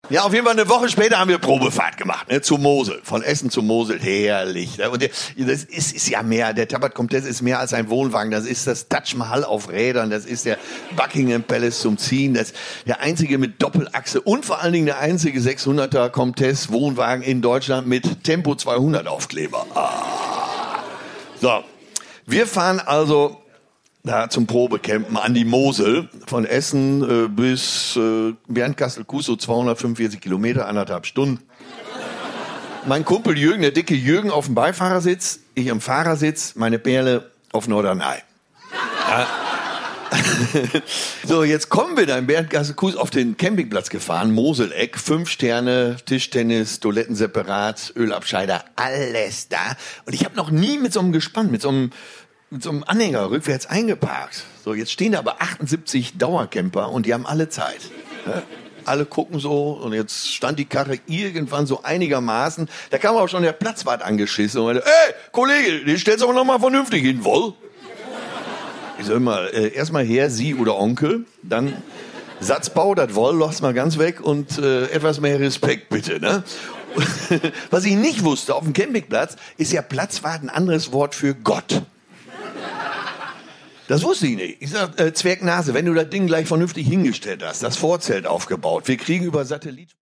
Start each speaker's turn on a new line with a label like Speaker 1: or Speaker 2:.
Speaker 1: Ja, auf jeden Fall eine Woche später haben wir Probefahrt gemacht, ne, zu Mosel. Von Essen zu Mosel, herrlich. Ne? Und das ist ja mehr, der Tabat Comtesse ist mehr als ein Wohnwagen. Das ist das Taj Mahal auf Rädern, das ist der Buckingham Palace zum Ziehen, das ist der einzige mit Doppelachse und vor allen Dingen der einzige 600er Comtesse Wohnwagen in Deutschland mit Tempo 200 Aufkleber. Ah. So, wir fahren also da zum Probecampen an die Mosel, von Essen bis Bernkastel-Kues, 245 Kilometer, 1,5 Stunden. Mein Kumpel Jürgen, der dicke Jürgen, auf dem Beifahrersitz, ich am Fahrersitz, meine Perle auf Norderney. Ja. So, jetzt kommen wir da in Bernkastel-Kues auf den Campingplatz gefahren, Moseleck, 5 Sterne, Tischtennis, Toiletten separat, Ölabscheider, alles da. Und ich habe noch nie mit so einem Gespann, mit so einem Anhänger rückwärts eingeparkt. So, jetzt stehen da aber 78 Dauercamper und die haben alle Zeit. Ja? Alle gucken so und jetzt stand die Karre irgendwann so einigermaßen. Da kam auch schon der Platzwart angeschissen und meinte, ey, Kollege, den stellst du aber noch mal vernünftig hin, wohl? Ich sag mal, erstmal her, Sie oder Onkel, dann Satzbau, das wohl, lass mal ganz weg und etwas mehr Respekt bitte, ne? Was ich nicht wusste, auf dem Campingplatz ist ja Platzwart ein anderes Wort für Gott. Das wusste ich nicht. Ich sag, Zwergnase, wenn du das Ding gleich vernünftig hingestellt hast, das Vorzelt aufgebaut, wir kriegen über Satellit